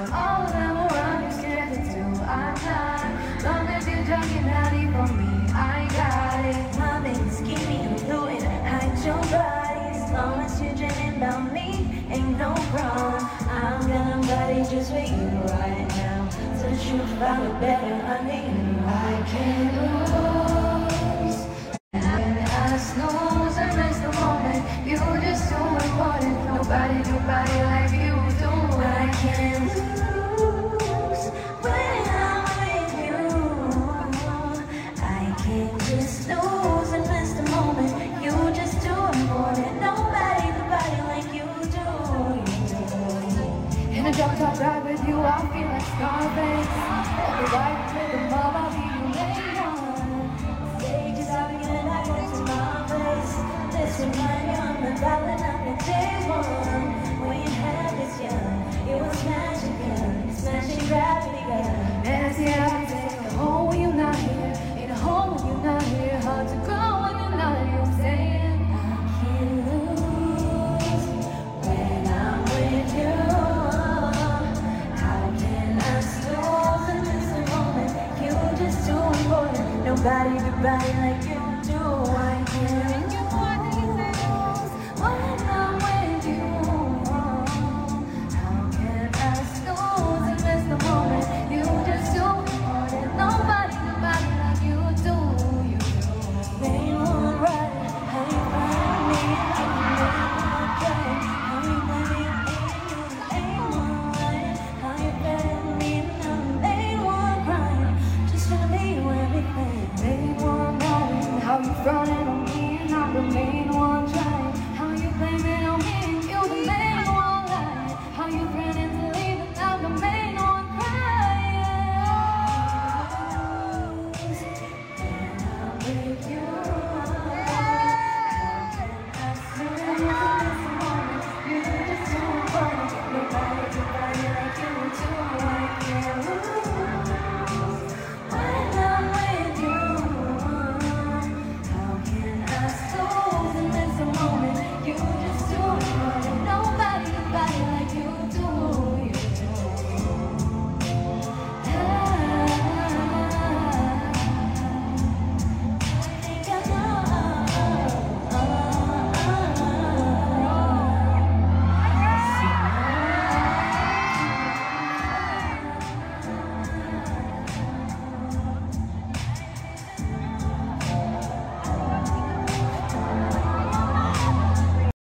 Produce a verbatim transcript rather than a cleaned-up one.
all of them around you scared to do. I'm not. Long as you're jogging ready for me, I got it. My baby's skinny and blue and hide your body. As long as you're dreaming about me, ain't no problem. I'm gonna body just for you right now. Since you found it better under you, I can't lose. When I snooze and miss the moment, you just too important. Nobody, nobody like you do. I can't lose when I'm with you. I can't just lose and miss the moment. You just too important. Nobody, nobody like you do. In a drop top ride with you, I feel like Scarface. Every ride with the mob, I'll be your main one. Stage is out again, I go to my place. This remind me I'm the darling, I'm the day one. When you had this young, it was magic, girl. Smashing gravity, girl. And I see how you take a home when you're not here. Ain't a home when you're not here. Hard to go when you're not here. I'm saying I can't lose when I'm with you. How can I snooze and miss the moment? You just too important. Nobody, nobody like you do. I can't